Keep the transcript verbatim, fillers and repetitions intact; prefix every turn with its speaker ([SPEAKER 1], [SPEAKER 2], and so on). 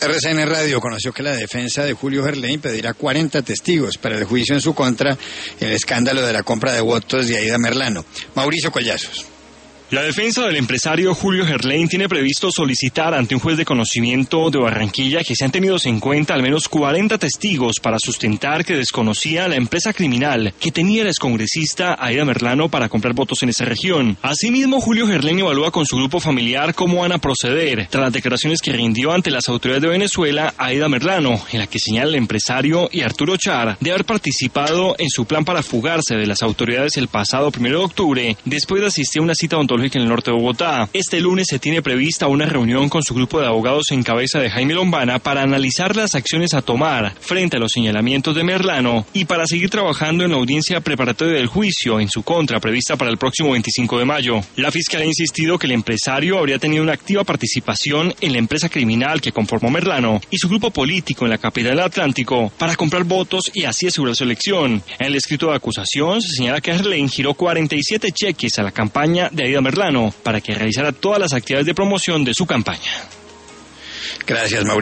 [SPEAKER 1] R C N Radio conoció que la defensa de Julio Gerlain pedirá cuarenta testigos para el juicio en su contra en el escándalo de la compra de votos de Aida Merlano. Mauricio Collazos.
[SPEAKER 2] La defensa del empresario Julio Gerlain tiene previsto solicitar ante un juez de conocimiento de Barranquilla que sean tenidos en cuenta al menos cuarenta testigos para sustentar que desconocía la empresa criminal que tenía el excongresista Aida Merlano para comprar votos en esa región. Asimismo, Julio Gerlain evalúa con su grupo familiar cómo van a proceder tras las declaraciones que rindió ante las autoridades de Venezuela Aida Merlano, en la que señala el empresario y Arturo Char de haber participado en su plan para fugarse de las autoridades el pasado primero de octubre, después de asistir a una cita odontológica en el norte de Bogotá. Este lunes se tiene prevista una reunión con su grupo de abogados en cabeza de Jaime Lombana para analizar las acciones a tomar frente a los señalamientos de Merlano y para seguir trabajando en la audiencia preparatoria del juicio en su contra prevista para el próximo veinticinco de mayo. La fiscalía ha insistido que el empresario habría tenido una activa participación en la empresa criminal que conformó Merlano y su grupo político en la capital del Atlántico para comprar votos y así asegurar su elección. En el escrito de acusación se señala que Gerlain giró cuarenta y siete cheques a la campaña de Aida Merlano para que realizara todas las actividades de promoción de su campaña.
[SPEAKER 1] Gracias, Mauricio.